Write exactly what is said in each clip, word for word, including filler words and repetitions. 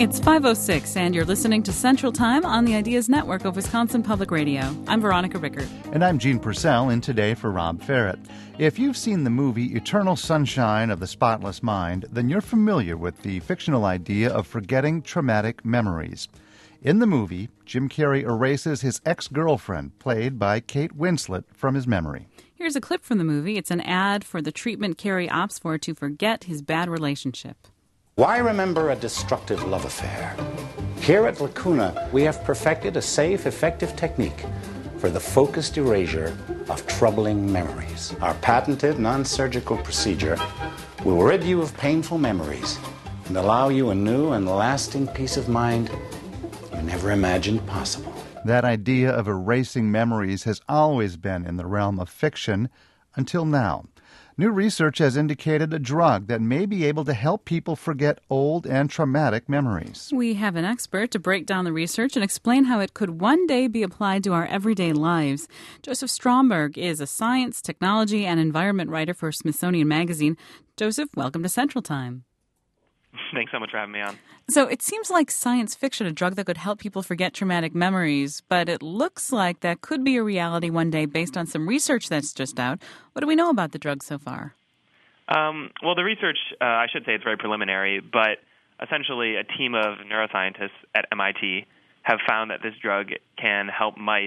It's five oh six, and you're listening to Central Time on the Ideas Network of Wisconsin Public Radio. I'm Veronica Rickert. And I'm Gene Purcell, in today for Rob Ferret. If you've seen the movie Eternal Sunshine of the Spotless Mind, then you're familiar with the fictional idea of forgetting traumatic memories. In the movie, Jim Carrey erases his ex-girlfriend, played by Kate Winslet, from his memory. Here's a clip from the movie. It's an ad for the treatment Carrey opts for to forget his bad relationship. Why remember a destructive love affair? Here at Lacuna, we have perfected a safe, effective technique for the focused erasure of troubling memories. Our patented non-surgical procedure will rid you of painful memories and allow you a new and lasting peace of mind you never imagined possible. That idea of erasing memories has always been in the realm of fiction until now. New research has indicated a drug that may be able to help people forget old and traumatic memories. We have an expert to break down the research and explain how it could one day be applied to our everyday lives. Joseph Stromberg is a science, technology, and environment writer for Smithsonian Magazine. Joseph, welcome to Central Time. Thanks so much for having me on. So it seems like science fiction, a drug that could help people forget traumatic memories, but it looks like that could be a reality one day based on some research that's just out. What do we know about the drug so far? Um, well, the research, uh, I should say it's very preliminary, but essentially a team of neuroscientists at M I T have found that this drug can help mice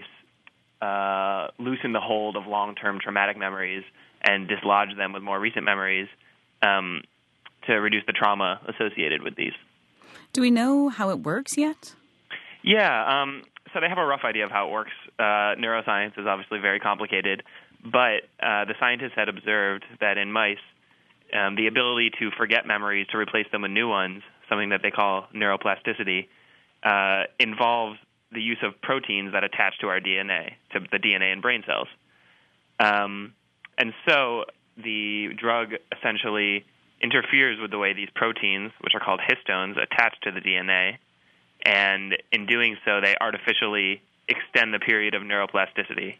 uh, loosen the hold of long-term traumatic memories and dislodge them with more recent memories um, to reduce the trauma associated with these. Do we know how it works yet? Yeah, um, so they have a rough idea of how it works. Uh, neuroscience is obviously very complicated, but uh, the scientists had observed that in mice, um, the ability to forget memories, to replace them with new ones, something that they call neuroplasticity, uh, involves the use of proteins that attach to our D N A, to the D N A in brain cells. Um, and so the drug essentially interferes with the way these proteins, which are called histones, attach to the D N A, and in doing so, they artificially extend the period of neuroplasticity.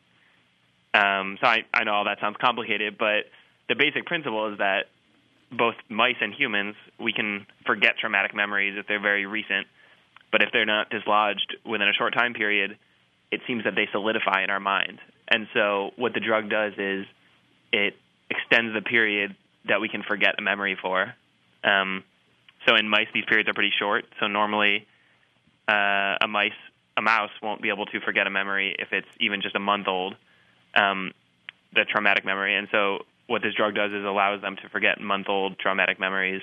Um, so I, I know all that sounds complicated, but the basic principle is that both mice and humans, we can forget traumatic memories if they're very recent, but if they're not dislodged within a short time period, it seems that they solidify in our mind. And so what the drug does is it extends the period that we can forget a memory for. Um, so in mice, these periods are pretty short. So normally, uh, a mice, a mouse won't be able to forget a memory if it's even just a month old, um, the traumatic memory. And so what this drug does is allows them to forget month-old traumatic memories.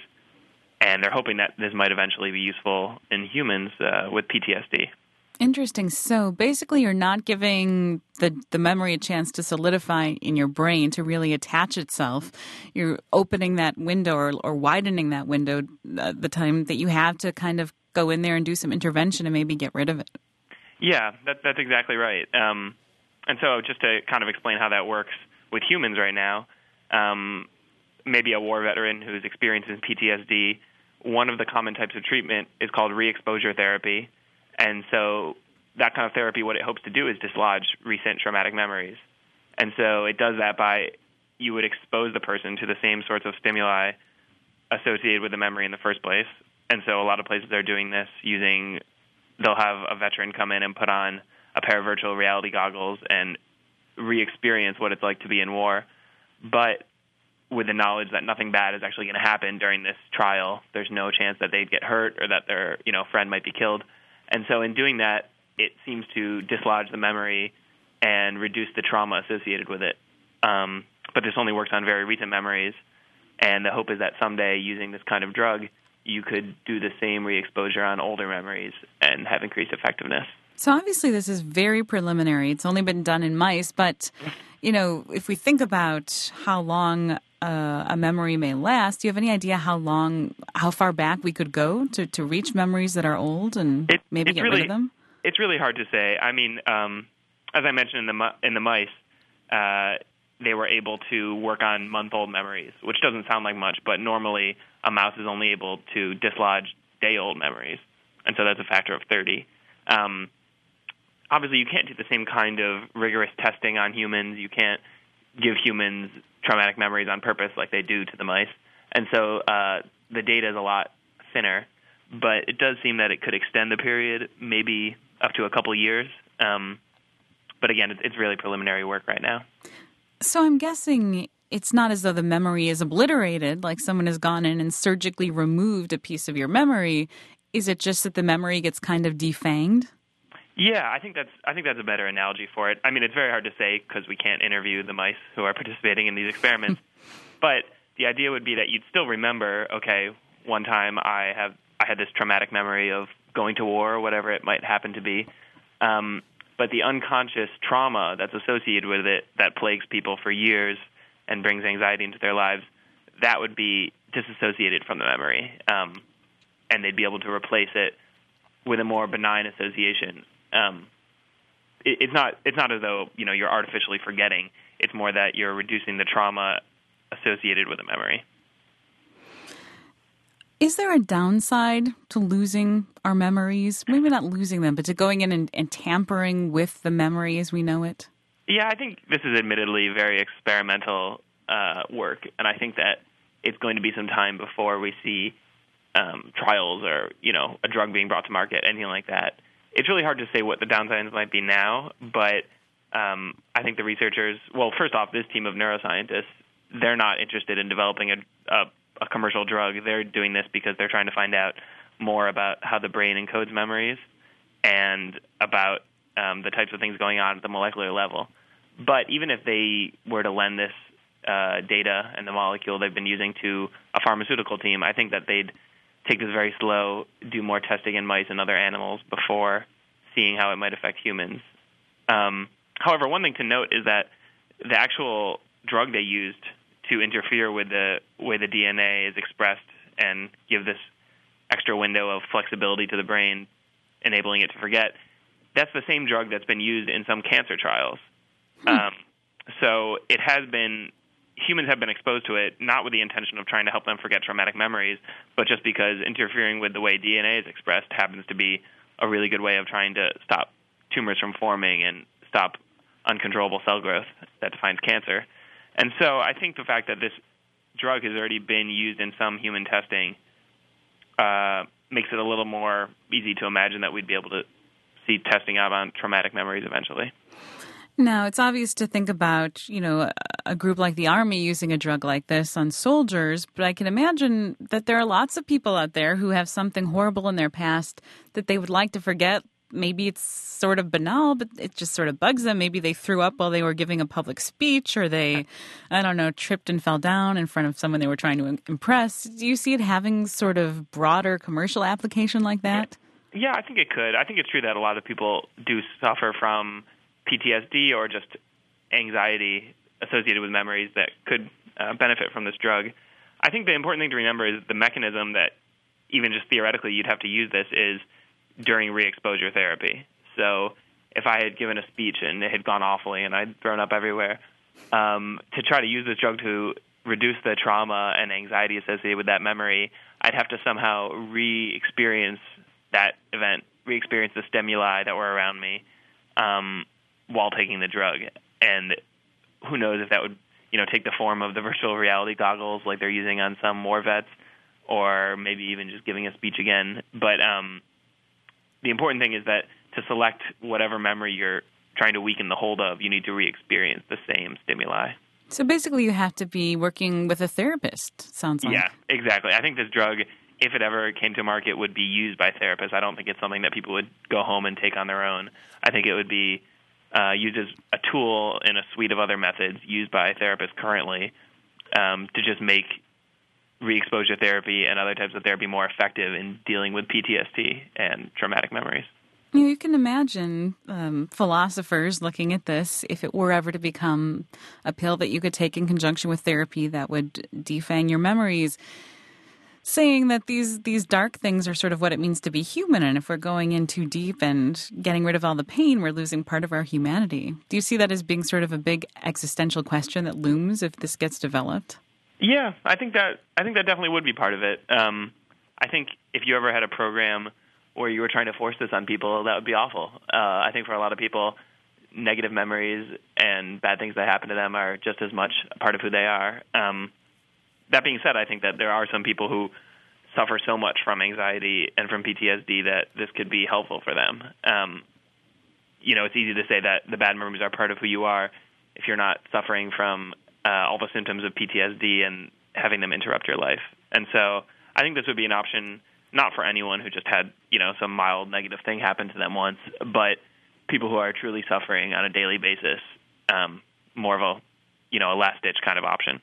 And they're hoping that this might eventually be useful in humans uh, with P T S D. Interesting. So basically you're not giving the, the memory a chance to solidify in your brain, to really attach itself. You're opening that window or, or widening that window uh, the time that you have to kind of go in there and do some intervention and maybe get rid of it. Yeah, that, that's exactly right. Um, and so just to kind of explain how that works with humans right now, um, maybe a war veteran who's experiencing P T S D, one of the common types of treatment is called re-exposure therapy. And so that kind of therapy, what it hopes to do is dislodge recent traumatic memories. And so it does that by, you would expose the person to the same sorts of stimuli associated with the memory in the first place. And so a lot of places are doing this using, they'll have a veteran come in and put on a pair of virtual reality goggles and re-experience what it's like to be in war. But with the knowledge that nothing bad is actually going to happen during this trial, there's no chance that they'd get hurt or that their, you know, friend might be killed. And so in doing that, it seems to dislodge the memory and reduce the trauma associated with it. Um, but this only works on very recent memories, and the hope is that someday, using this kind of drug, you could do the same re-exposure on older memories and have increased effectiveness. So obviously this is very preliminary. It's only been done in mice, but, you know, if we think about how long uh, a memory may last, do you have any idea how long, how far back we could go to, to reach memories that are old and it, maybe get really, rid of them? It's really hard to say. I mean, um, as I mentioned in the in the mice, uh, they were able to work on month-old memories, which doesn't sound like much, but normally a mouse is only able to dislodge day-old memories, and so that's a factor of thirty. Um, obviously, you can't do the same kind of rigorous testing on humans. You can't give humans traumatic memories on purpose like they do to the mice, and so uh, the data is a lot thinner. but it does seem that it could extend the period maybe up to a couple years. Um, but again, it's, it's really preliminary work right now. So I'm guessing it's not as though the memory is obliterated, like someone has gone in and surgically removed a piece of your memory. Is it just that the memory gets kind of defanged? Yeah, I think that's I think that's a better analogy for it. I mean, it's very hard to say because we can't interview the mice who are participating in these experiments. But the idea would be that you'd still remember, okay, one time I have I had this traumatic memory of going to war or whatever it might happen to be. Um, but the unconscious trauma that's associated with it that plagues people for years and brings anxiety into their lives, that would be disassociated from the memory. Um, and they'd be able to replace it with a more benign association. Um, it, it's not it's not as though, you know, you're artificially forgetting. It's more that you're reducing the trauma associated with a memory. Is there a downside to losing our memories? Maybe not losing them, but to going in and, and tampering with the memory as we know it? Yeah, I think this is admittedly very experimental uh, work, and I think that it's going to be some time before we see um, trials or, you know, a drug being brought to market, anything like that. It's really hard to say what the downsides might be now, but um, I think the researchers, well, first off, this team of neuroscientists, they're not interested in developing a, a, a commercial drug. They're doing this because they're trying to find out more about how the brain encodes memories and about um, the types of things going on at the molecular level. But even if they were to lend this uh, data and the molecule they've been using to a pharmaceutical team, I think that they'd take this very slow, do more testing in mice and other animals before seeing how it might affect humans. Um, however, one thing to note is that the actual drug they used to interfere with the way the D N A is expressed and give this extra window of flexibility to the brain, enabling it to forget, that's the same drug that's been used in some cancer trials. Hmm. Um, so it has been, humans have been exposed to it, not with the intention of trying to help them forget traumatic memories, but just because interfering with the way D N A is expressed happens to be a really good way of trying to stop tumors from forming and stop uncontrollable cell growth that defines cancer. And so I think the fact that this drug has already been used in some human testing uh, makes it a little more easy to imagine that we'd be able to see testing out on traumatic memories eventually. Now, it's obvious to think about, you know, a, a group like the Army using a drug like this on soldiers, but I can imagine that there are lots of people out there who have something horrible in their past that they would like to forget. Maybe it's sort of banal, but it just sort of bugs them. Maybe they threw up while they were giving a public speech, or they, I don't know, tripped and fell down in front of someone they were trying to impress. Do you see it having sort of broader commercial application like that? Yeah, I think it could. I think it's true that a lot of people do suffer from P T S D or just anxiety associated with memories that could uh, benefit from this drug. I think the important thing to remember is the mechanism that even just theoretically you'd have to use this is during re-exposure therapy. So if I had given a speech and it had gone awfully and I'd thrown up everywhere, um, to try to use this drug to reduce the trauma and anxiety associated with that memory, I'd have to somehow re-experience that event, re-experience the stimuli that were around me um, while taking the drug. And who knows if that would, you know, take the form of the virtual reality goggles like they're using on some war vets, or maybe even just giving a speech again. But um, the important thing is that to select whatever memory you're trying to weaken the hold of, you need to re-experience the same stimuli. So basically you have to be working with a therapist, sounds like. Yeah, exactly. I think this drug, if it ever came to market, would be used by therapists. I don't think it's something that people would go home and take on their own. I think it would be uh, used as a tool in a suite of other methods used by therapists currently um, to just make re-exposure therapy and other types of therapy more effective in dealing with P T S D and traumatic memories. You know, you can imagine um, philosophers looking at this, if it were ever to become a pill that you could take in conjunction with therapy that would defang your memories, saying that these these dark things are sort of what it means to be human, and if we're going in too deep and getting rid of all the pain, we're losing part of our humanity. Do you see that as being sort of a big existential question that looms if this gets developed? Yeah, I think that I think that definitely would be part of it. Um, I think if you ever had a program where you were trying to force this on people, that would be awful. Uh, I think for a lot of people, negative memories and bad things that happen to them are just as much a part of who they are. Um, that being said, I think that there are some people who suffer so much from anxiety and from P T S D that this could be helpful for them. Um, you know, it's easy to say that the bad memories are part of who you are if you're not suffering from uh, all the symptoms of P T S D and having them interrupt your life. And so I think this would be an option not for anyone who just had, you know, some mild negative thing happen to them once, but people who are truly suffering on a daily basis, um, more of a, you know, a last-ditch kind of option.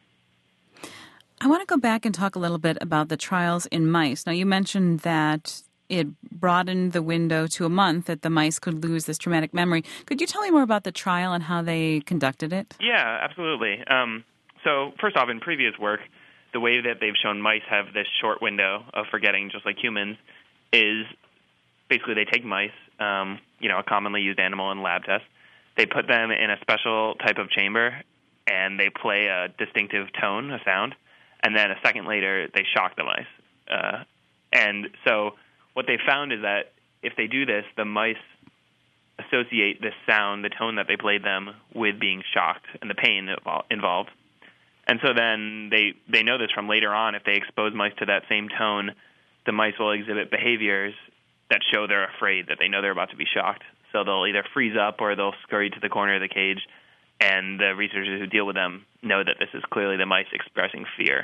I want to go back and talk a little bit about the trials in mice. Now, you mentioned that it broadened the window to a month that the mice could lose this traumatic memory. Could you tell me more about the trial and how they conducted it? Yeah, absolutely. Um, so first off, in previous work, the way that they've shown mice have this short window of forgetting, just like humans, is basically they take mice, um, you know, a commonly used animal in lab tests. They put them in a special type of chamber, and they play a distinctive tone, a sound, and then a second later they shock the mice. Uh, and so what they found is that if they do this, the mice associate this sound, the tone that they played them, with being shocked and the pain involved. And so then they, they know this from later on. If they expose mice to that same tone, the mice will exhibit behaviors that show they're afraid, that they know they're about to be shocked. So they'll either freeze up or they'll scurry to the corner of the cage, and the researchers who deal with them know that this is clearly the mice expressing fear.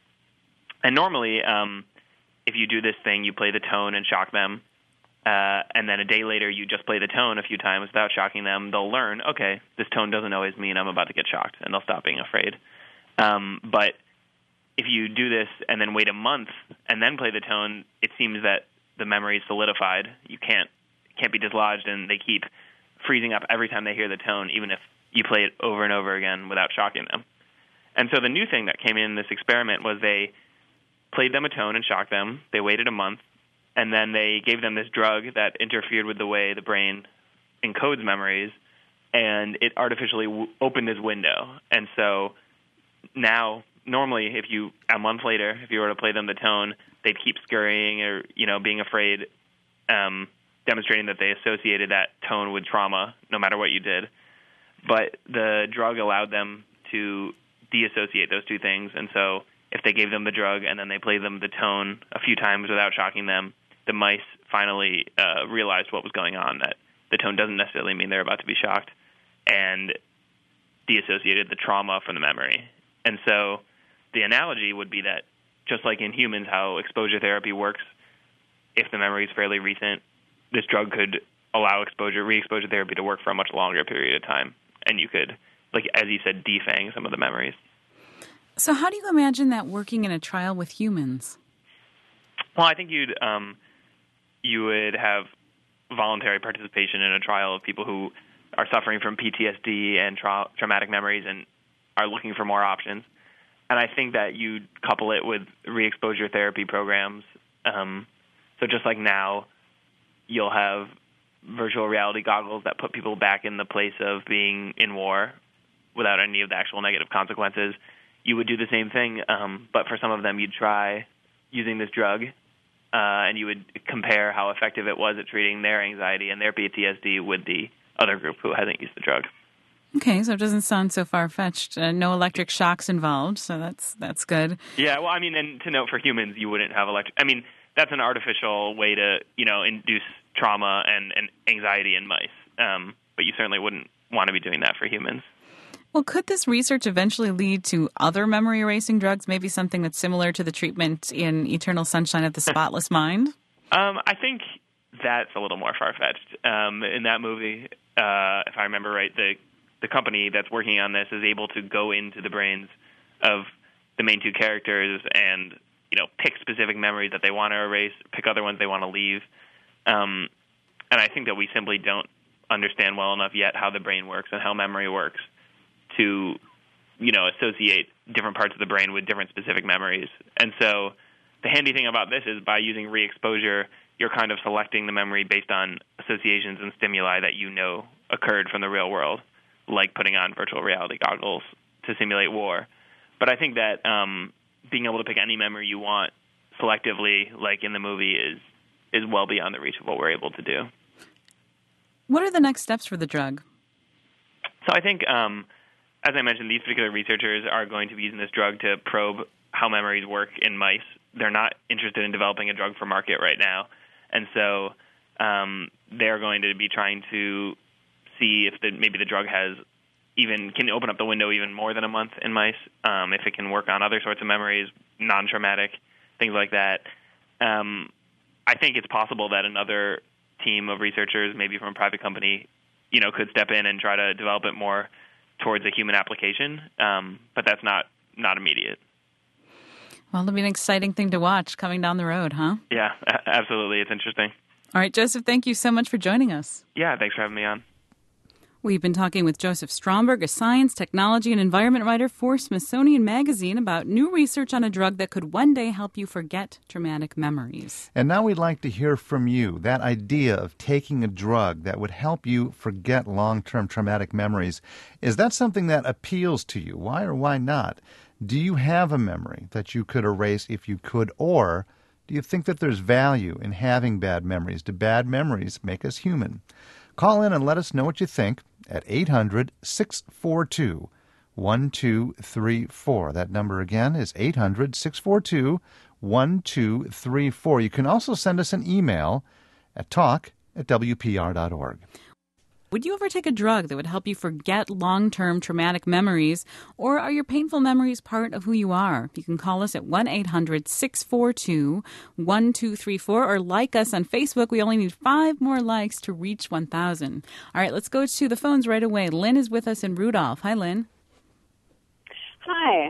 And normally, um, if you do this thing, you play the tone and shock them, uh, and then a day later you just play the tone a few times without shocking them, they'll learn, okay, this tone doesn't always mean I'm about to get shocked, and they'll stop being afraid. Um, but if you do this and then wait a month and then play the tone, it seems that the memory is solidified. You can't can't be dislodged, and they keep freezing up every time they hear the tone, even if you play it over and over again without shocking them. And so the new thing that came in this experiment was they played them a tone and shocked them. They waited a month, and then they gave them this drug that interfered with the way the brain encodes memories, and it artificially w- opened this window. And so now, normally, if you a month later, if you were to play them the tone, they'd keep scurrying or, you know, being afraid, um, demonstrating that they associated that tone with trauma, no matter what you did. But the drug allowed them to deassociate those two things, and so if they gave them the drug and then they played them the tone a few times without shocking them, the mice finally uh, realized what was going on, that the tone doesn't necessarily mean they're about to be shocked, and deassociated the trauma from the memory. And so the analogy would be that just like in humans how exposure therapy works, if the memory is fairly recent, this drug could allow exposure, re-exposure therapy to work for a much longer period of time. And you could, like as you said, defang some of the memories. So how do you imagine that working in a trial with humans? Well, I think you'd um, you would have voluntary participation in a trial of people who are suffering from P T S D and tra- traumatic memories and are looking for more options. And I think that you'd couple it with re-exposure therapy programs. Um, so just like now, you'll have virtual reality goggles that put people back in the place of being in war without any of the actual negative consequences. You would do the same thing, um, but for some of them you'd try using this drug, uh, and you would compare how effective it was at treating their anxiety and their P T S D with the other group who hasn't used the drug. Okay, so it doesn't sound so far-fetched. Uh, no electric shocks involved, so that's that's good. Yeah, well, I mean, and to note for humans, you wouldn't have electric... I mean, that's an artificial way to, you know, induce trauma and, and anxiety in mice, um, but you certainly wouldn't want to be doing that for humans. Well, could this research eventually lead to other memory-erasing drugs, maybe something that's similar to the treatment in Eternal Sunshine of the Spotless Mind? Um, I think that's a little more far-fetched. Um, in that movie, uh, if I remember right, the the company that's working on this is able to go into the brains of the main two characters and, you know, pick specific memories that they want to erase, pick other ones they want to leave. Um, and I think that we simply don't understand well enough yet how the brain works and how memory works to, you know, associate different parts of the brain with different specific memories. And so the handy thing about this is by using re-exposure, you're kind of selecting the memory based on associations and stimuli that you know occurred from the real world, like putting on virtual reality goggles to simulate war. But I think that um, being able to pick any memory you want selectively, like in the movie, is is well beyond the reach of what we're able to do. What are the next steps for the drug? So I think, um, as I mentioned, these particular researchers are going to be using this drug to probe how memories work in mice they're not interested in developing a drug for market right now. And so um, they're going to be trying to see if the, maybe the drug has even can open up the window even more than a month in mice, um, if it can work on other sorts of memories, non-traumatic, things like that. Um, I think it's possible that another team of researchers, maybe from a private company, you know, could step in and try to develop it more towards a human application, um, but that's not, not immediate. Well, it'll be an exciting thing to watch coming down the road, huh? Yeah, a- absolutely. It's interesting. All right, Joseph, thank you so much for joining us. Yeah, thanks for having me on. We've been talking with Joseph Stromberg, a science, technology, and environment writer for Smithsonian Magazine, about new research on a drug that could one day help you forget traumatic memories. And now we'd like to hear from you. That idea of taking a drug that would help you forget long-term traumatic memories, is that something that appeals to you? Why or why not? Do you have a memory that you could erase if you could, or do you think that there's value in having bad memories? Do bad memories make us human? Call in and let us know what you think at eight hundred, six four two, one two three four. That number again is eight hundred, six four two, one two three four. You can also send us an email at talk at w p r dot org. Would you ever take a drug that would help you forget long-term traumatic memories, or are your painful memories part of who you are? You can call us at one eight hundred, six four two, one two three four or like us on Facebook. We only need five more likes to reach one thousand. All right, let's go to the phones right away. Lynn is with us in Rudolph. Hi, Lynn. Hi.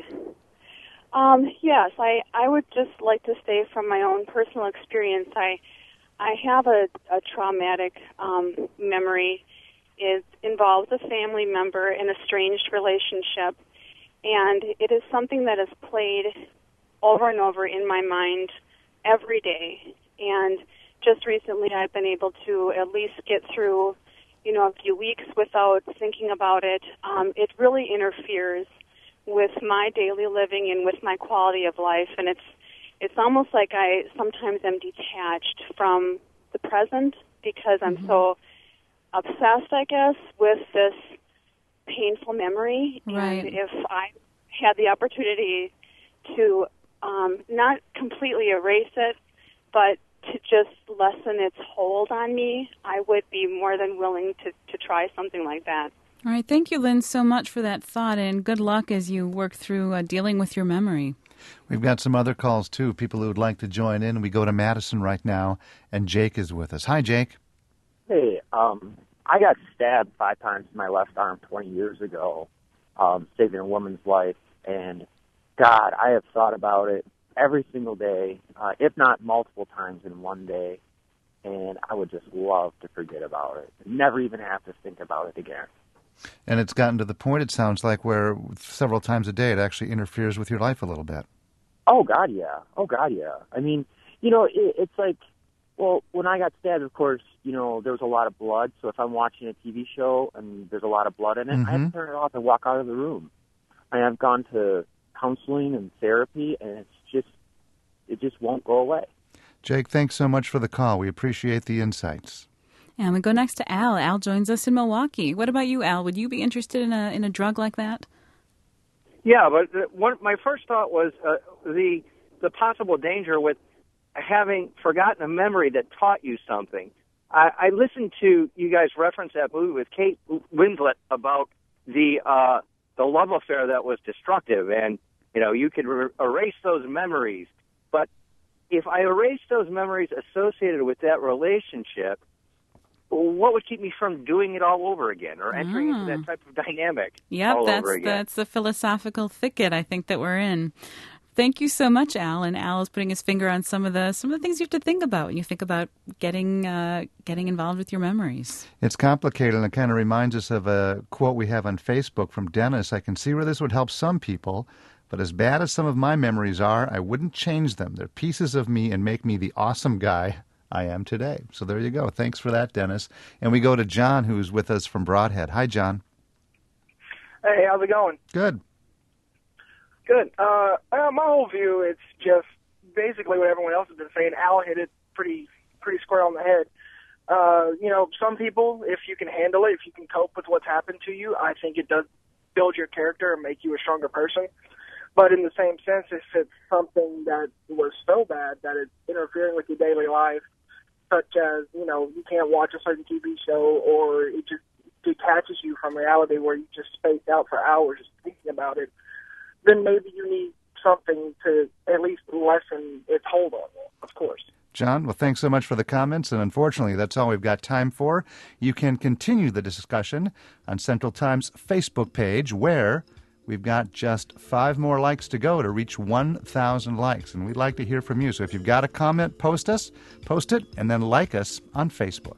Um, yes, I, I would just like to say from my own personal experience, I I have a, a traumatic um, memory. It involves a family member in a estranged relationship, and it is something that is played over and over in my mind every day. And just recently I've been able to at least get through, you know, a few weeks without thinking about it. Um, it really interferes with my daily living and with my quality of life, and it's it's almost like I sometimes am detached from the present because I'm mm-hmm. so obsessed, I guess, with this painful memory. Right. And if I had the opportunity to um, not completely erase it, but to just lessen its hold on me, I would be more than willing to, to try something like that. All right. Thank you, Lynn, so much for that thought, and good luck as you work through uh, dealing with your memory. We've got some other calls, too, people who would like to join in. We go to Madison right now, and Jake is with us. Hi, Jake. Hey, um, I got stabbed five times in my left arm twenty years ago, um, saving a woman's life, and God, I have thought about it every single day, uh, if not multiple times in one day, and I would just love to forget about it, never even have to think about it again. And it's gotten to the point, it sounds like, where several times a day it actually interferes with your life a little bit. Oh, God, yeah. Oh, God, yeah. I mean, you know, it, it's like, well, when I got stabbed, of course, you know, there was a lot of blood. So if I'm watching a T V show and there's a lot of blood in it, mm-hmm. I have to turn it off and walk out of the room. I have gone to counseling and therapy, and it's just, it just won't go away. Jake, thanks so much for the call. We appreciate the insights. And we go next to Al. Al joins us in Milwaukee. What about you, Al? Would you be interested in a in a drug like that? Yeah, but one, my first thought was uh, the the possible danger with having forgotten a memory that taught you something. I, I listened to you guys reference that movie with Kate Winslet about the uh, the love affair that was destructive, and you know you could re- erase those memories. But if I erase those memories associated with that relationship, what would keep me from doing it all over again or entering ah. into that type of dynamic yep, all that's, over again? That's the philosophical thicket I think that we're in. Thank you so much, Al. And Al is putting his finger on some of the some of the things you have to think about when you think about getting uh, getting involved with your memories. It's complicated, and it kind of reminds us of a quote we have on Facebook from Dennis. I can see where this would help some people, but as bad as some of my memories are, I wouldn't change them. They're pieces of me and make me the awesome guy I am today. So there you go. Thanks for that, Dennis. And we go to John, who's with us from Broadhead. Hi, John. Hey, how's it going? Good. Good. Uh, uh, my whole view, it's just basically what everyone else has been saying. Al hit it pretty pretty square on the head. Uh, you know, some people, if you can handle it, if you can cope with what's happened to you, I think it does build your character and make you a stronger person. But in the same sense, if it's something that was so bad that it's interfering with your daily life, such as, you know, you can't watch a certain T V show, or it just detaches you from reality where you just space out for hours thinking about it, then maybe you need something to at least lessen its hold on you, of course. John, well, thanks so much for the comments, and unfortunately, that's all we've got time for. You can continue the discussion on Central Time's Facebook page, where we've got just five more likes to go to reach one thousand likes, and we'd like to hear from you. So if you've got a comment, post us, post it, and then like us on Facebook.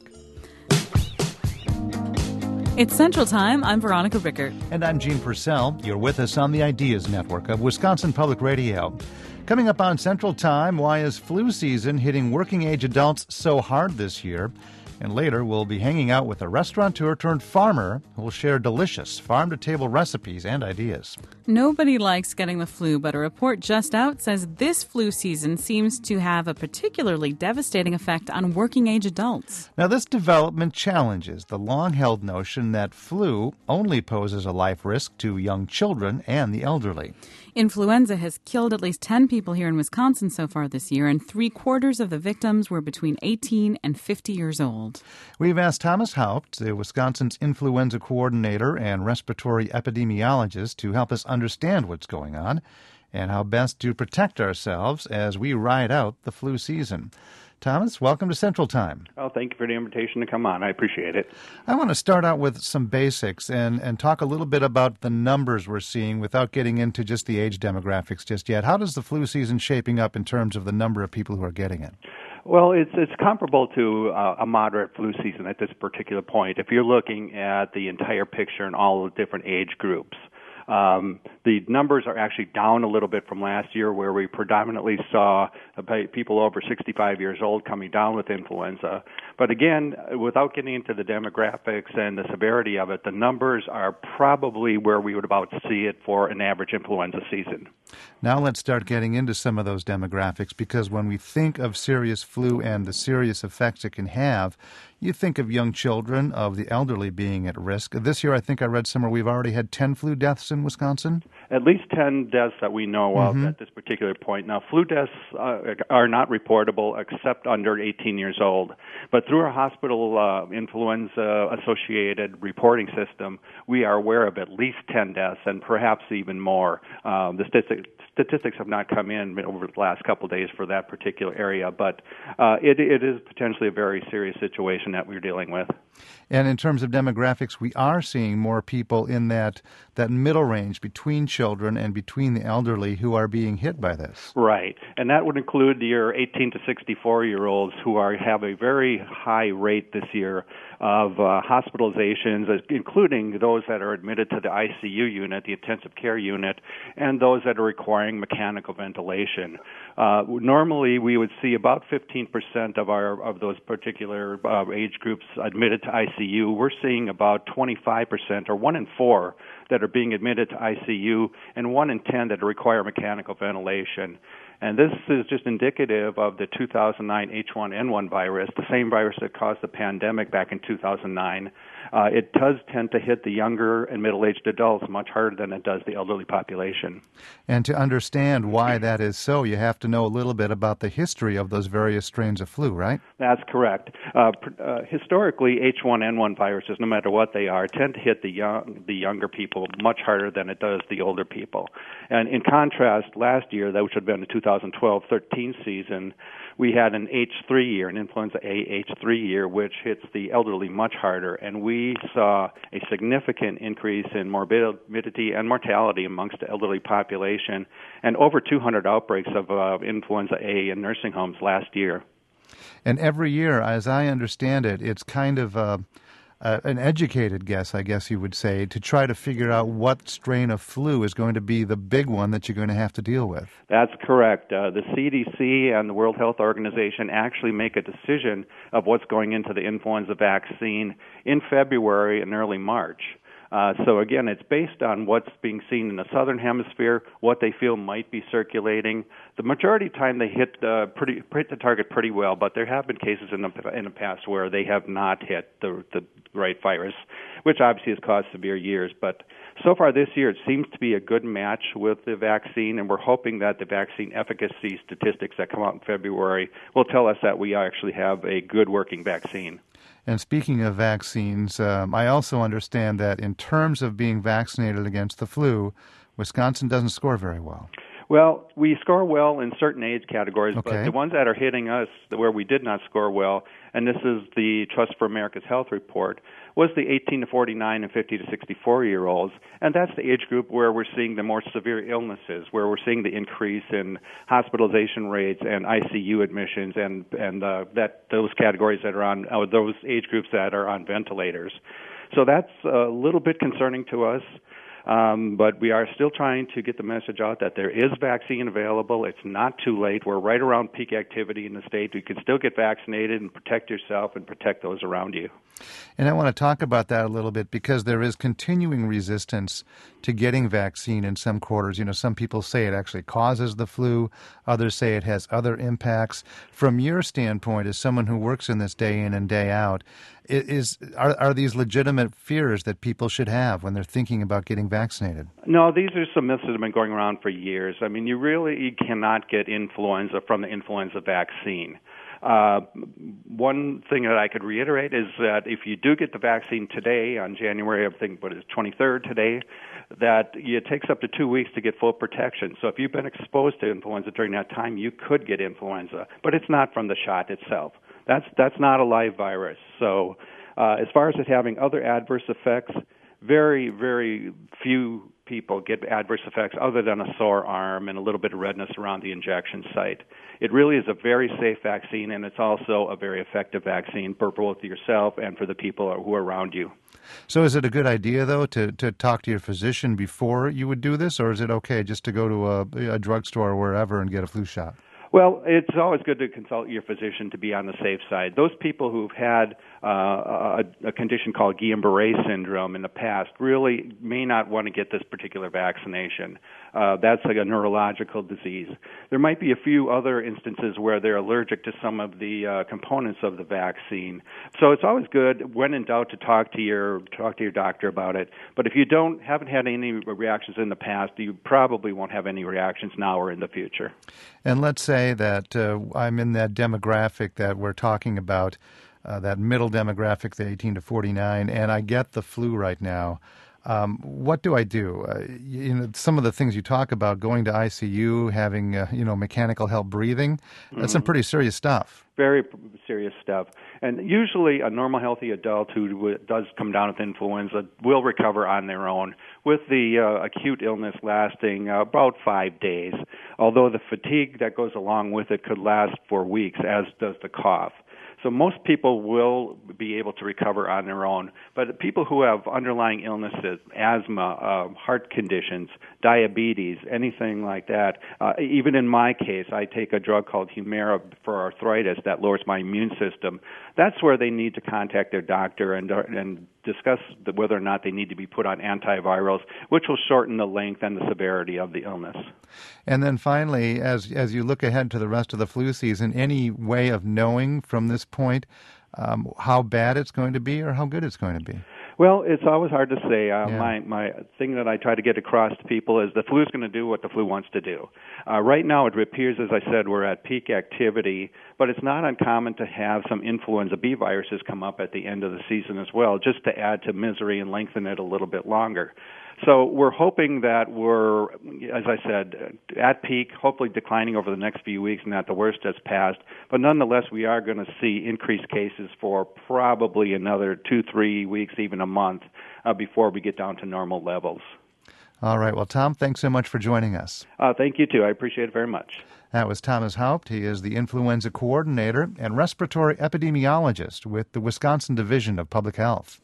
It's Central Time. I'm Veronica Rickert. And I'm Gene Purcell. You're with us on the Ideas Network of Wisconsin Public Radio. Coming up on Central Time, why is flu season hitting working-age adults so hard this year? And later, we'll be hanging out with a restaurateur turned farmer who will share delicious farm-to-table recipes and ideas. Nobody likes getting the flu, but a report just out says this flu season seems to have a particularly devastating effect on working-age adults. Now, this development challenges the long-held notion that flu only poses a life risk to young children and the elderly. Influenza has killed at least ten people here in Wisconsin so far this year, and three-quarters of the victims were between eighteen and fifty years old. We've asked Thomas Haupt, the Wisconsin's influenza coordinator and respiratory epidemiologist, to help us understand what's going on and how best to protect ourselves as we ride out the flu season. Thomas, welcome to Central Time. Oh, thank you for the invitation to come on. I appreciate it. I want to start out with some basics and, and talk a little bit about the numbers we're seeing without getting into just the age demographics just yet. How does the flu season shaping up in terms of the number of people who are getting it? Well, it's it's comparable to uh, a moderate flu season at this particular point. If you're looking at the entire picture and all the different age groups, Um, the numbers are actually down a little bit from last year, where we predominantly saw people over sixty-five years old coming down with influenza. But again, without getting into the demographics and the severity of it, the numbers are probably where we would about see it for an average influenza season. Now let's start getting into some of those demographics, because when we think of serious flu and the serious effects it can have, you think of young children, of the elderly being at risk. This year, I think I read somewhere we've already had ten flu deaths in Wisconsin? At least ten deaths that we know of mm-hmm. at this particular point. Now, flu deaths uh, are not reportable except under eighteen years old. But through our hospital uh, influenza-associated reporting system, we are aware of at least ten deaths and perhaps even more. Um, the statistics Statistics have not come in over the last couple of days for that particular area, but uh, it, it is potentially a very serious situation that we're dealing with. And in terms of demographics, we are seeing more people in that, that middle range between children and between the elderly who are being hit by this. Right, and that would include your eighteen to sixty-four-year-olds who are have a very high rate this year of uh, hospitalizations, including those that are admitted to the I C U unit, the intensive care unit, and those that are requiring mechanical ventilation. Uh, normally, we would see about fifteen percent of our of those particular uh, age groups admitted to I C U. We're seeing about twenty-five percent, or one in four, that are being admitted to I C U, and one in ten that require mechanical ventilation. And this is just indicative of the two thousand nine H one N one virus, the same virus that caused the pandemic back in two thousand nine. Uh, it does tend to hit the younger and middle-aged adults much harder than it does the elderly population. And to understand why that is so, you have to know a little bit about the history of those various strains of flu, right? That's correct. Uh, uh, historically, H one N one viruses, no matter what they are, tend to hit the young, the younger people much harder than it does the older people. And in contrast, last year, that which had been the two thousand twelve thirteen season, we had an H three year, an influenza A H three year, which hits the elderly much harder, and we saw a significant increase in morbidity and mortality amongst the elderly population, and over two hundred outbreaks of uh, influenza A in nursing homes last year. And every year, as I understand it, it's kind of uh, uh, an educated guess, I guess you would say, to try to figure out what strain of flu is going to be the big one that you're going to have to deal with. That's correct. Uh, the C D C and the World Health Organization actually make a decision of what's going into the influenza vaccine in February and early March. Uh, so again, it's based on what's being seen in the southern hemisphere, what they feel might be circulating. The majority of the time they hit uh, pretty hit the target pretty well, but there have been cases in the in the past where they have not hit the the right virus, which obviously has caused severe years. But So far this year, it seems to be a good match with the vaccine, and we're hoping that the vaccine efficacy statistics that come out in February will tell us that we actually have a good working vaccine. And speaking of vaccines, um, I also understand that in terms of being vaccinated against the flu, Wisconsin doesn't score very well. Well, we score well in certain age categories, okay. but the ones that are hitting us where we did not score well, and this is the Trust for America's Health report, was the eighteen to forty-nine and fifty to sixty-four-year-olds, and that's the age group where we're seeing the more severe illnesses, where we're seeing the increase in hospitalization rates and I C U admissions, and and uh, that those categories that are on uh, those age groups that are on ventilators. So that's a little bit concerning to us. Um, but we are still trying to get the message out that there is vaccine available. It's not too late. We're right around peak activity in the state. You can still get vaccinated and protect yourself and protect those around you. And I want to talk about that a little bit because there is continuing resistance to getting vaccine in some quarters. You know, some people say it actually causes the flu. Others say it has other impacts. From your standpoint, as someone who works in this day in and day out, is are, are these legitimate fears that people should have when they're thinking about getting vaccinated? No, these are some myths that have been going around for years. I mean, you really cannot get influenza from the influenza vaccine. Uh, one thing that I could reiterate is that if you do get the vaccine today, on January, I think, what is it, twenty-third today, that it takes up to two weeks to get full protection. So if you've been exposed to influenza during that time, you could get influenza, but it's not from the shot itself. That's that's not a live virus. So uh, as far as it having other adverse effects, very, very few people get adverse effects other than a sore arm and a little bit of redness around the injection site. It really is a very safe vaccine, and it's also a very effective vaccine for both yourself and for the people who are around you. So is it a good idea, though, to, to talk to your physician before you would do this, or is it okay just to go to a, a drugstore or wherever and get a flu shot? Well, it's always good to consult your physician to be on the safe side. Those people who've had uh, a, a condition called Guillain-Barré syndrome in the past really may not want to get this particular vaccination. Uh, that's like a neurological disease. There might be a few other instances where they're allergic to some of the uh, components of the vaccine. So it's always good, when in doubt, to talk to your talk to your doctor about it. But if you don't haven't had any reactions in the past, you probably won't have any reactions now or in the future. And let's say that uh, I'm in that demographic that we're talking about, uh, that middle demographic, the eighteen to forty-nine, and I get the flu right now. Um, what do I do? Uh, you know, some of the things you talk about, going to I C U, having uh, you know mechanical help breathing, that's mm-hmm. some pretty serious stuff. Very serious stuff. And usually a normal, healthy adult who does come down with influenza will recover on their own, with the uh, acute illness lasting uh, about five days, although the fatigue that goes along with it could last for weeks, as does the cough. So most people will be able to recover on their own, but people who have underlying illnesses, asthma, uh, heart conditions, diabetes, anything like that, uh, even in my case, I take a drug called Humira for arthritis that lowers my immune system. That's where they need to contact their doctor and and discuss the, whether or not they need to be put on antivirals, which will shorten the length and the severity of the illness. And then finally, as as you look ahead to the rest of the flu season, any way of knowing from this point um, how bad it's going to be or how good it's going to be? Well, it's always hard to say. Uh, yeah. My my thing that I try to get across to people is the flu is going to do what the flu wants to do. Uh, right now, it appears, as I said, we're at peak activity, but it's not uncommon to have some influenza B viruses come up at the end of the season as well, just to add to misery and lengthen it a little bit longer. So we're hoping that we're, as I said, at peak, hopefully declining over the next few weeks and that the worst has passed. But nonetheless, we are going to see increased cases for probably another two, three weeks, even a month, uh, before we get down to normal levels. All right. Well, Tom, thanks so much for joining us. Uh, thank you, too. I appreciate it very much. That was Thomas Haupt. He is the influenza coordinator and respiratory epidemiologist with the Wisconsin Division of Public Health.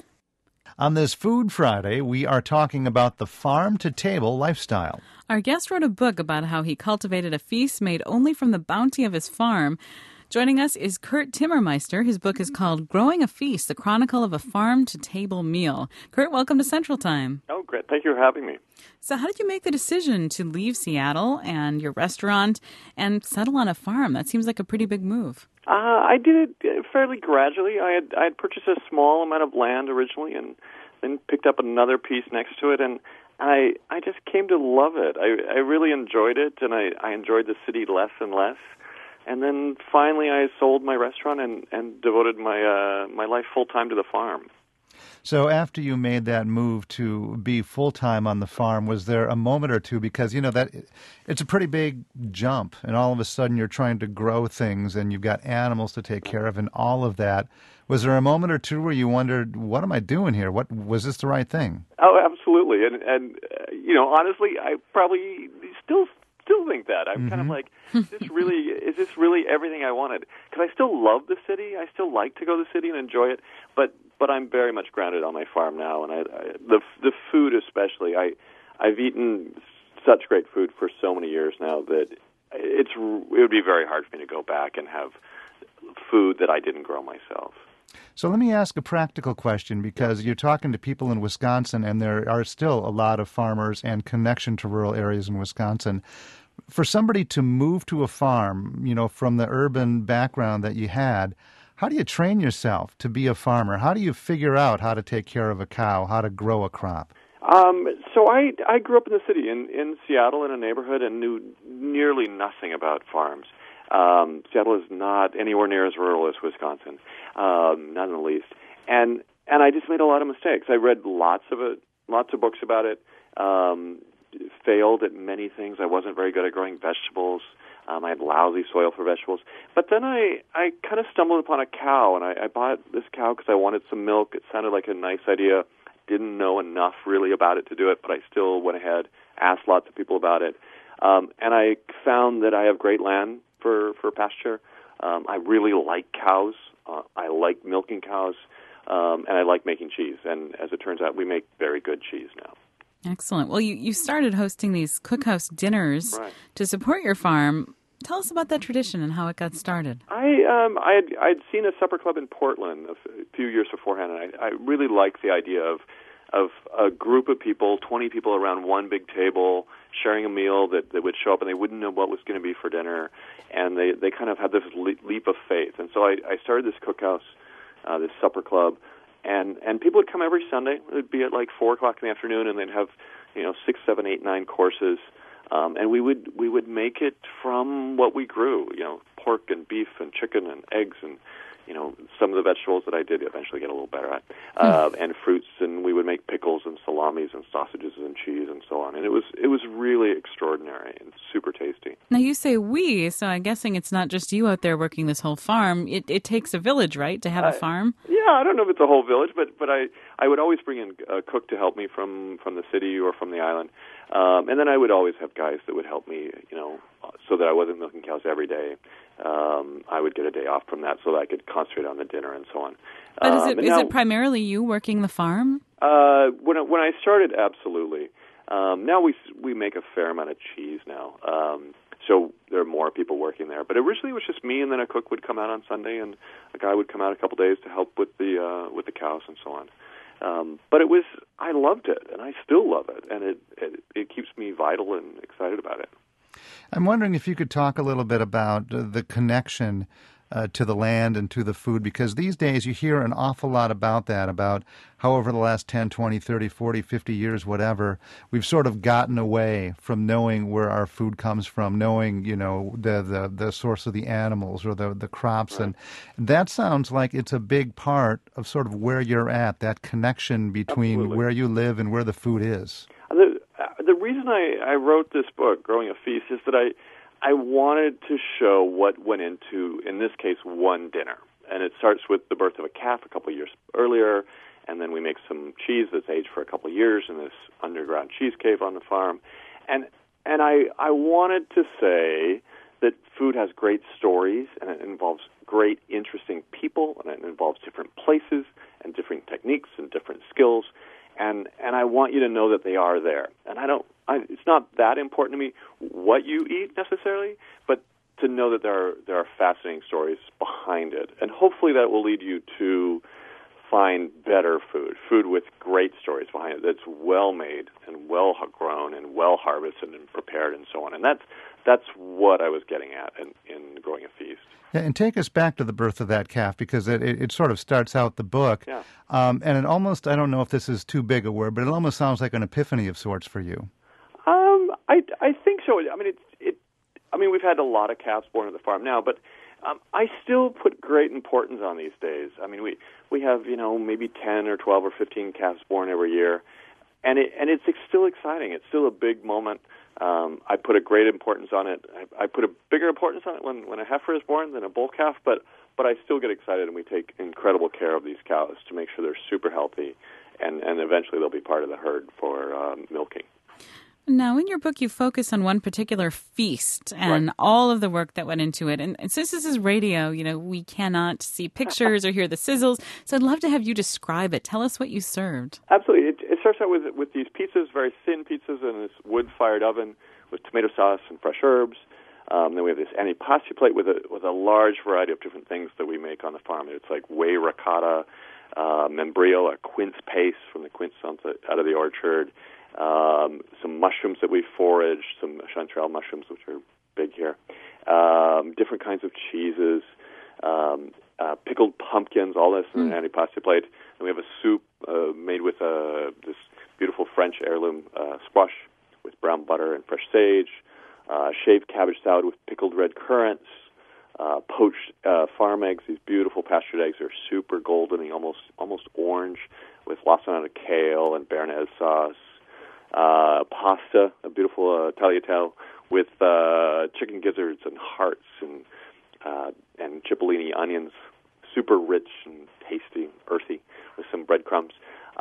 On this Food Friday, we are talking about the farm-to-table lifestyle. Our guest wrote a book about how he cultivated a feast made only from the bounty of his farm. Joining us is Kurt Timmermeister. His book is called Growing a Feast, the Chronicle of a Farm-to-Table Meal. Kurt, welcome to Central Time. Oh, great. Thank you for having me. So how did you make the decision to leave Seattle and your restaurant and settle on a farm? That seems like a pretty big move. Uh, I did it fairly gradually. I had I had purchased a small amount of land originally and then picked up another piece next to it. And I I just came to love it. I I really enjoyed it, and I, I enjoyed the city less and less. And then finally, I sold my restaurant and, and devoted my uh, my life full time to the farm. So after you made that move to be full-time on the farm, was there a moment or two, because, you know, that it's a pretty big jump, and all of a sudden you're trying to grow things and you've got animals to take care of and all of that. Was there a moment or two where you wondered, what am I doing here? What was this the right thing? Oh, absolutely. And, and uh, you know, honestly, I probably still still think that. I'm mm-hmm. kind of like, is this really, is this really everything I wanted? Because I still love the city. I still like to go to the city and enjoy it, but but I'm very much grounded on my farm now, and I, I the the food especially. I I've eaten such great food for so many years now that it's it would be very hard for me to go back and have food that I didn't grow myself. So let me ask a practical question, because you're talking to people in Wisconsin, and there are still a lot of farmers and connection to rural areas in Wisconsin. For somebody to move to a farm, you know, from the urban background that you had, how do you train yourself to be a farmer? How do you figure out how to take care of a cow, how to grow a crop? Um, so I I grew up in the city, in, in Seattle, in a neighborhood, and knew nearly nothing about farms. Um, Seattle is not anywhere near as rural as Wisconsin, um, not in the least. And and I just made a lot of mistakes. I read lots of it, lots of books about it. Um, failed at many things. I wasn't very good at growing vegetables. Um, I had lousy soil for vegetables. But then I, I kind of stumbled upon a cow, and I, I bought this cow because I wanted some milk. It sounded like a nice idea. Didn't know enough really about it to do it, but I still went ahead, asked lots of people about it. Um, and I found that I have great land for, for pasture. Um, I really like cows. Uh, I like milking cows, um, and I like making cheese. And as it turns out, we make very good cheese now. Excellent. Well, you, you started hosting these cookhouse dinners right. to support your farm. Tell us about that tradition and how it got started. I um I had I'd seen a supper club in Portland a few years beforehand, and I, I really liked the idea of of a group of people, twenty people around one big table, sharing a meal that, that would show up, and they wouldn't know what was going to be for dinner, and they, they kind of had this leap of faith. And so I, I started this cookhouse, uh, this supper club, and and people would come every Sunday. It would be at like four o'clock in the afternoon, and they'd have, you know, six, seven, eight, nine courses. Um, and we would we would make it from what we grew, you know, pork and beef and chicken and eggs and, you know, some of the vegetables that I did eventually get a little better at, uh, and fruits, and we would make pickles and salamis and sausages and cheese and so on. And it was it was really extraordinary and super tasty. Now, you say we, so I'm guessing it's not just you out there working this whole farm. It, it takes a village, right, to have uh, a farm? Yeah, I don't know if it's a whole village, but but I, I would always bring in a cook to help me from, from the city or from the island. Um, and then I would always have guys that would help me, you know, so that I wasn't milking cows every day. Um, I would get a day off from that so that I could concentrate on the dinner and so on. But is it um, is now, it primarily you working the farm? Uh, when I, when I started, absolutely. Um, now we we make a fair amount of cheese now, um, so there are more people working there. But originally it was just me, and then a cook would come out on Sunday, and a guy would come out a couple days to help with the uh, with the cows and so on. Um, but it was, I loved it, and I still love it, and it, it it keeps me vital and excited about it. I'm wondering if you could talk a little bit about the connection uh, to the land and to the food, because these days you hear an awful lot about that, about how over the last ten, twenty, thirty, forty, fifty years, whatever, we've sort of gotten away from knowing where our food comes from, knowing, you know, the the, the source of the animals or the, the crops. Right. And that sounds like it's a big part of sort of where you're at, that connection between Absolutely. Where you live and where the food is. The, the reason I, I wrote this book, Growing a Feast, is that I I wanted to show what went into, in this case, one dinner. And it starts with the birth of a calf a couple of years earlier, and then we make some cheese that's aged for a couple of years in this underground cheese cave on the farm. And and I, I wanted to say that food has great stories, and it involves great, interesting people, and it involves different places and different techniques and different skills. And and I want you to know that they are there. And I don't. I, it's not that important to me what you eat necessarily, but to know that there are there are fascinating stories behind it. And hopefully that will lead you to find better food, food with great stories behind it, that's well made and well grown and well harvested and prepared and so on. And that's that's what I was getting at in, in Growing a Feast. Yeah, and take us back to the birth of that calf, because it, it, it sort of starts out the book. Yeah. Um, and it almost, I don't know if this is too big a word, but it almost sounds like an epiphany of sorts for you. Um, I, I think so. I mean, it's it. I mean, we've had a lot of calves born at the farm now, but um, I still put great importance on these days. I mean, we we have you know maybe ten or twelve or fifteen calves born every year, and it and it's still exciting. It's still a big moment. Um, I put a great importance on it. I, I put a bigger importance on it when, when a heifer is born than a bull calf, but but I still get excited, and we take incredible care of these cows to make sure they're super healthy, and, and eventually they'll be part of the herd for um, milking. Now, in your book, you focus on one particular feast and Right. all of the work that went into it. And, and since this is radio, you know, we cannot see pictures or hear the sizzles. So I'd love to have you describe it. Tell us what you served. Absolutely. It, it starts out with with these pizzas, very thin pizzas in this wood-fired oven with tomato sauce and fresh herbs. Um, then we have this antipasto plate with a with a large variety of different things that we make on the farm. It's like whey ricotta, uh, membrillo, a quince paste from the quince out of the orchard, um, some mushrooms that we forage, some chanterelle mushrooms, which are big here, um, different kinds of cheeses, um, uh, pickled pumpkins, all this in an antipasto plate. And we have a soup uh, made with uh, this beautiful French heirloom uh, squash with brown butter and fresh sage, uh, shaved cabbage salad with pickled red currants, uh, poached uh, farm eggs. These beautiful pastured eggs are super golden, almost almost orange, with lacinato kale and béarnaise sauce. Uh, pasta, a beautiful uh, tagliatelle with uh, chicken gizzards and hearts and uh, and cipollini onions, super rich and tasty, earthy, with some breadcrumbs.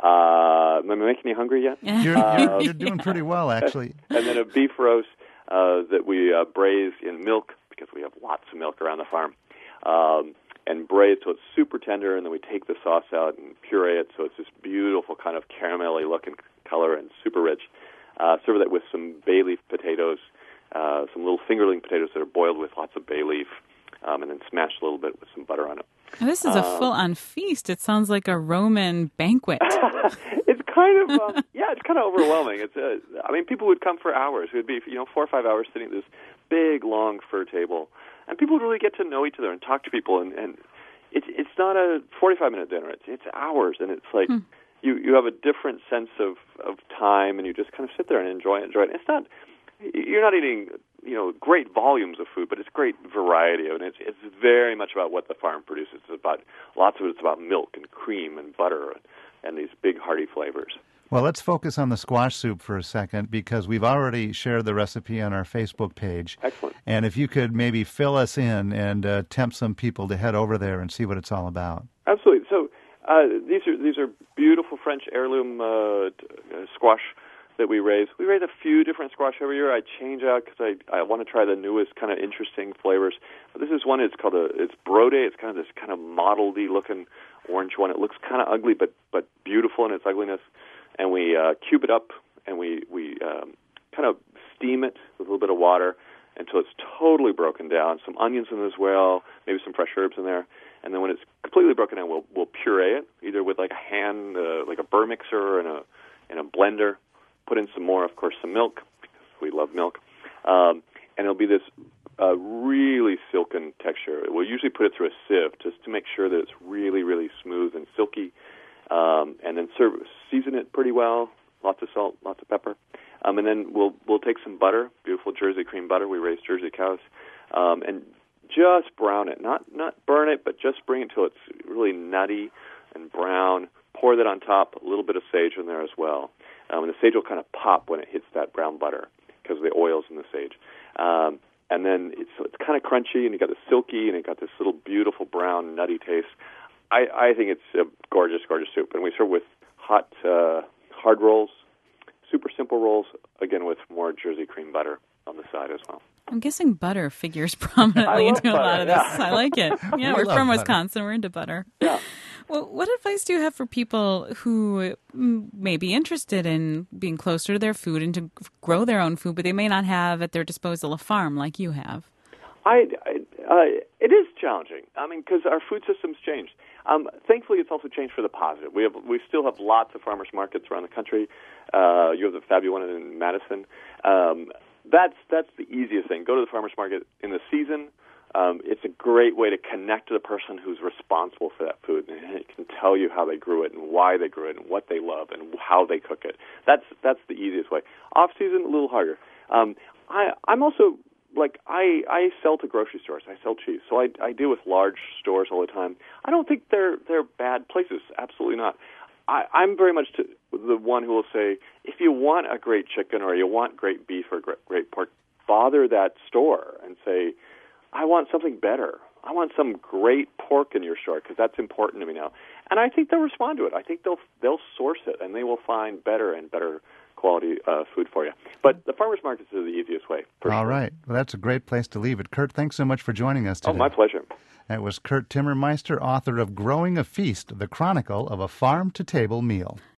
Uh, am I making you hungry yet? You're, you're, you're doing pretty well, actually. And then a beef roast uh, that we uh, braise in milk, because we have lots of milk around the farm, um, and braise so it's super tender, and then we take the sauce out and puree it so it's this beautiful kind of caramelly looking color and super rich. Uh, serve that with some bay leaf potatoes, uh, some little fingerling potatoes that are boiled with lots of bay leaf, um, and then smashed a little bit with some butter on it. This is a Um, full-on feast. It sounds like a Roman banquet. It's kind of, um, yeah, it's kind of overwhelming. It's, uh, I mean, people would come for hours. It would be, you know, four or five hours sitting at this big, long fir table, and people would really get to know each other and talk to people. And, and it's it's not a forty-five minute dinner. It's it's hours, and it's like Hmm. you you have a different sense of of time, and you just kind of sit there and enjoy it, enjoy it. It's not, you're not eating, you know, great volumes of food, but it's great variety of it. It's it's very much about what the farm produces. It's about lots of it. It's about milk and cream and butter and, and these big hearty flavors. Well, let's focus on the squash soup for a second, because we've already shared the recipe on our Facebook page. Excellent. And if you could maybe fill us in and uh, tempt some people to head over there and see what it's all about. Absolutely. So uh, these are these are beautiful French heirloom uh, t- uh, squash that we raise. We raise a few different squash every year. I change out because I, I want to try the newest kind of interesting flavors. But this is one. It's called a it's Brode. It's kind of this kind of mottledy looking orange one. It looks kind of ugly, but but beautiful in its ugliness. And we uh, cube it up, and we we um, kind of steam it with a little bit of water until it's totally broken down. Some onions in it as well, maybe some fresh herbs in there. And then when it's completely broken down, we'll we'll puree it either with like a hand, uh, like a burr mixer, and a in a blender. Put in some more, of course, some milk, because we love milk, um, and it'll be this uh, really silken texture. We'll usually put it through a sieve just to make sure that it's really, really smooth and silky, um, and then serve season it pretty well. Lots of salt, lots of pepper, um, and then we'll we'll take some butter, beautiful Jersey cream butter. We raise Jersey cows, um, and just brown it, not not burn it, but just bring it till it's really nutty and brown. Pour that on top, a little bit of sage in there as well. Um, and the sage will kind of pop when it hits that brown butter because of the oils in the sage. Um, and then it's it's kind of crunchy, and you got the silky, and it got this little beautiful brown nutty taste. I, I think it's a gorgeous, gorgeous soup. And we serve with hot uh, hard rolls, super simple rolls, again with more Jersey cream butter on the side as well. I'm guessing butter figures prominently into a butter, lot of this. yeah. I like it. Yeah, We we're love from butter. Wisconsin. We're into butter. Yeah. Well, what advice do you have for people who mm, may be interested in being closer to their food and to grow their own food, but they may not have at their disposal a farm like you have? I, I uh, it is challenging. I mean, because our food system's changed. Um, thankfully, it's also changed for the positive. We have we still have lots of farmers markets around the country. Uh, you have the fabulous one in Madison. Um, that's that's the easiest thing. Go to the farmer's market in the season. Um, it's a great way to connect to the person who's responsible for that food, and it can tell you how they grew it and why they grew it and what they love and how they cook it. That's that's the easiest way. Off season, a little harder. Um, I, I'm also like I, I sell to grocery stores. I sell cheese, so I, I deal with large stores all the time. I don't think they're they're bad places. Absolutely not. I, I'm very much to, the one who will say, if you want a great chicken or you want great beef or great, great pork, bother that store and say, I want something better. I want some great pork in your store because that's important to me now. And I think they'll respond to it. I think they'll they'll source it and they will find better and better quality uh, food for you. But the farmers markets are the easiest way. For All sure. right. Well, that's a great place to leave it. Kurt, thanks so much for joining us today. Oh, my pleasure. That was Kurt Timmermeister, author of Growing a Feast, the Chronicle of a Farm-to-Table Meal.